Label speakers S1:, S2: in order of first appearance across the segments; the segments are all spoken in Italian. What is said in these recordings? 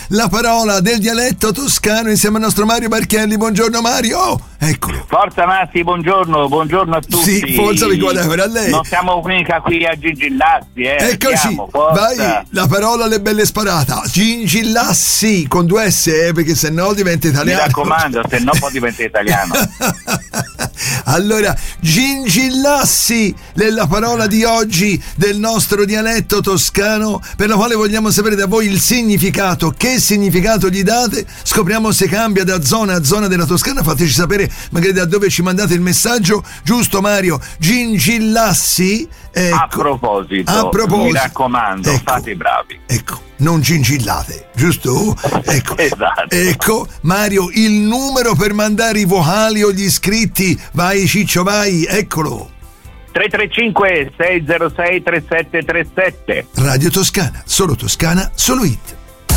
S1: la parola del dialetto toscano insieme al nostro Mario Barchielli. Buongiorno Mario, eccolo.
S2: Forza Massi, buongiorno a tutti.
S1: Sì, forza vi guardate a lei.
S2: Non siamo mica qui a gingillarsi,
S1: Eccoci,
S2: Andiamo, forza.
S1: vai, la parola alle belle sparata. Gingillassi con 2 S, perché se no diventa italiano.
S2: Mi raccomando, se no poi diventa italiano.
S1: Allora, gingillassi è la parola di oggi del nostro dialetto toscano, per la quale vogliamo sapere da voi il significato. Che significato gli date? Scopriamo se cambia da zona a zona della Toscana. Fateci sapere magari da dove ci mandate il messaggio. Giusto Mario? Gingillassi. Ecco.
S2: A proposito, mi raccomando,
S1: ecco,
S2: fate i bravi.
S1: Ecco, non gingillate, giusto? Ecco.
S2: Esatto.
S1: Ecco, Mario, il numero per mandare i vocali o gli scritti. Vai Ciccio, vai, eccolo.
S2: 335 606 3737.
S1: Radio Toscana, solo hit.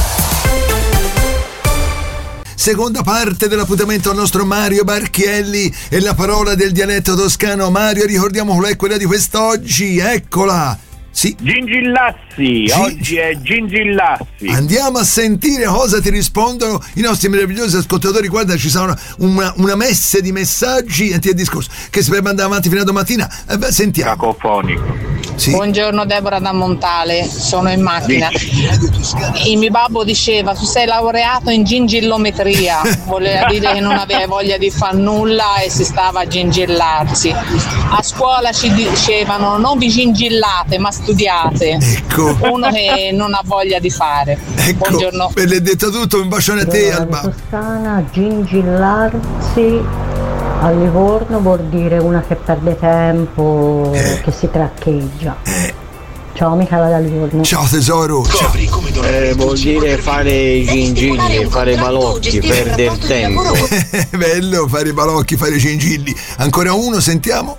S1: Seconda parte dell'appuntamento al nostro Mario Barchielli e la parola del dialetto toscano. Mario, ricordiamo qual è quella di quest'oggi, eccola. Sì.
S2: Gingillassi, oggi è Gingillassi.
S1: Andiamo a sentire cosa ti rispondono i nostri meravigliosi ascoltatori. Guarda, ci sono una messe di messaggi e discorso che si può mandare avanti fino a domattina. Sentiamo.
S2: Cacofonico.
S1: Sì.
S3: Buongiorno Deborah da Montale, sono in macchina. Il mio babbo diceva: tu sei laureato in gingillometria, voleva dire che non aveva voglia di far nulla e si stava a gingillarsi. A scuola ci dicevano: non vi gingillate ma studiate.
S1: Ecco.
S3: Uno che non ha voglia di fare.
S1: Ecco,
S3: buongiorno.
S1: per l'hai detto tutto, un bacione a te Alba.
S4: Toscana, gingillarsi a Livorno vuol dire una che perde tempo, che si traccheggia. Ciao Michela da Livorno.
S1: Ciao tesoro. Ciao.
S5: Vuol dire fare i gingilli, fare i balocchi, perdere tempo.
S1: Bello fare i balocchi, fare i gingilli. Ancora uno, sentiamo.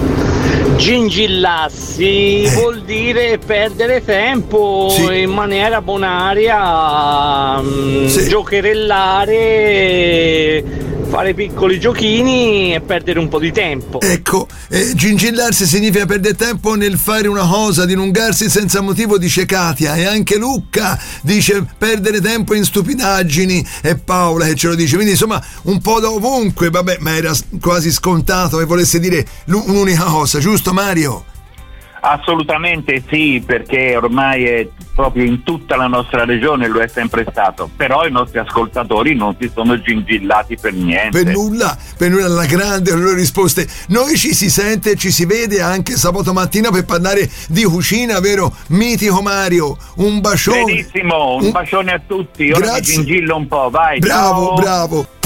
S6: Gingillarsi vuol dire perdere tempo, sì, in maniera bonaria, sì, giocherellare, fare piccoli giochini e perdere un po' di tempo.
S1: Ecco, gingillarsi significa perdere tempo nel fare una cosa, dilungarsi senza motivo, dice Katia, e anche Lucca dice perdere tempo in stupidaggini, e Paola che ce lo dice, quindi insomma un po' da ovunque, vabbè, ma era quasi scontato che volesse dire un'unica cosa, giusto Mario?
S2: Assolutamente sì, perché ormai è proprio in tutta la nostra regione, lo è sempre stato, però i nostri ascoltatori non si sono gingillati per niente.
S1: Per nulla, alla grande le loro risposte. Noi ci si sente e ci si vede anche sabato mattina per parlare di cucina, vero mitico Mario? Un bacione.
S2: Benissimo, un bacione a tutti, ora mi gingillo un po', vai.
S1: Bravo,
S2: ciao.
S1: Bravo.